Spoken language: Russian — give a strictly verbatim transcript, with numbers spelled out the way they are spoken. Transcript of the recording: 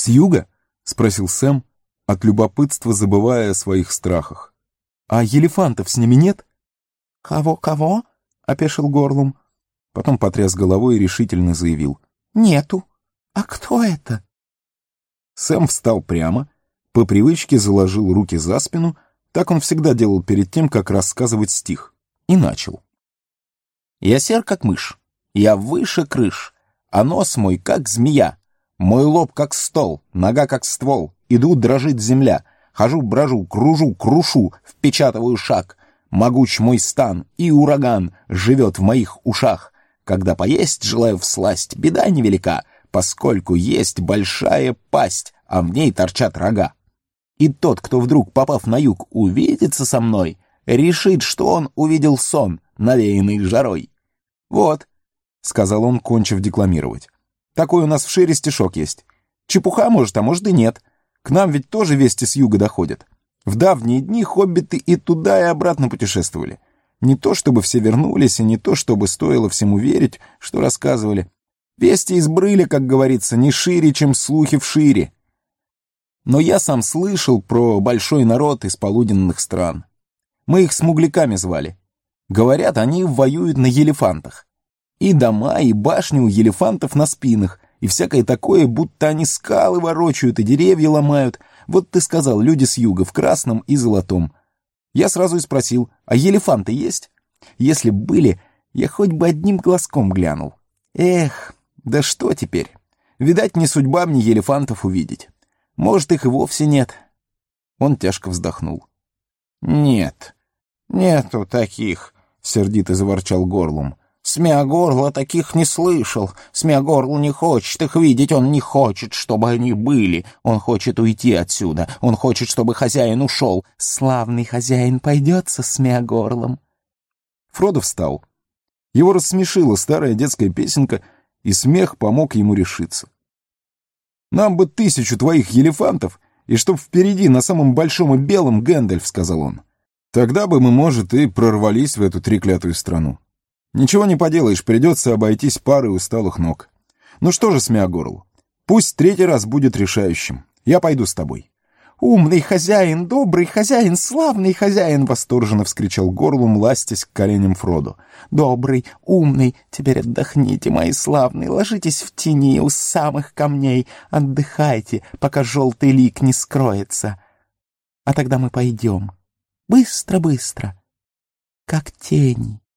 «С юга?» — спросил Сэм, от любопытства забывая о своих страхах. «А елефантов с ними нет?» «Кого-кого?» — опешил Горлум. Потом потряс головой и решительно заявил. «Нету. А кто это?» Сэм встал прямо, по привычке заложил руки за спину, так он всегда делал перед тем, как рассказывать стих, и начал. «Я сер, как мышь, я выше крыш, а нос мой, как змея, мой лоб, как стол, нога, как ствол, иду, дрожит земля, хожу, брожу, кружу, крушу, впечатываю шаг, могуч мой стан, и ураган живет в моих ушах. Когда поесть желаю всласть, беда невелика, поскольку есть большая пасть, а в ней торчат рога. И тот, кто вдруг, попав на юг, увидится со мной, решит, что он увидел сон, навеянный жарой. Вот», — сказал он, кончив декламировать. «Такой у нас в Шире стишок есть. Чепуха, может, а может и нет. К нам ведь тоже вести с юга доходят. В давние дни хоббиты и туда, и обратно путешествовали. Не то чтобы все вернулись, и не то чтобы стоило всему верить, что рассказывали. Вести из брыли, как говорится, не шире, чем слухи в шире. Но я сам слышал про большой народ из полуденных стран. Мы их смугляками звали. Говорят, они воюют на елефантах. И дома, и башни у елефантов на спинах, и всякое такое, будто они скалы ворочают и деревья ломают. Вот ты сказал, люди с юга, в красном и золотом. Я сразу и спросил, а елефанты есть? Если б были, я хоть бы одним глазком глянул. Эх, да что теперь? Видать, не судьба мне елефантов увидеть. Может, их и вовсе нет». Он тяжко вздохнул. «Нет, нету таких», — сердито заворчал Горлум. «Смеогорло таких не слышал. Смеогорло не хочет их видеть, он не хочет, чтобы они были. Он хочет уйти отсюда, он хочет, чтобы хозяин ушел. Славный хозяин пойдет со Смеогорлом». Фродо встал. Его рассмешила старая детская песенка, и смех помог ему решиться. «Нам бы тысячу твоих елефантов, и чтоб впереди на самом большом и белом Гэндальф», — сказал он. «Тогда бы мы, может, и прорвались в эту треклятую страну. Ничего не поделаешь, придется обойтись парой усталых ног. Ну что же, Смеогорл, пусть третий раз будет решающим. Я пойду с тобой». «Умный хозяин, добрый хозяин, славный хозяин!» — восторженно вскричал Горлум, ластясь к коленям Фродо. «Добрый, умный, теперь отдохните, мои славные, ложитесь в тени у самых камней, отдыхайте, пока желтый лик не скроется. А тогда мы пойдем. Быстро-быстро, как тени».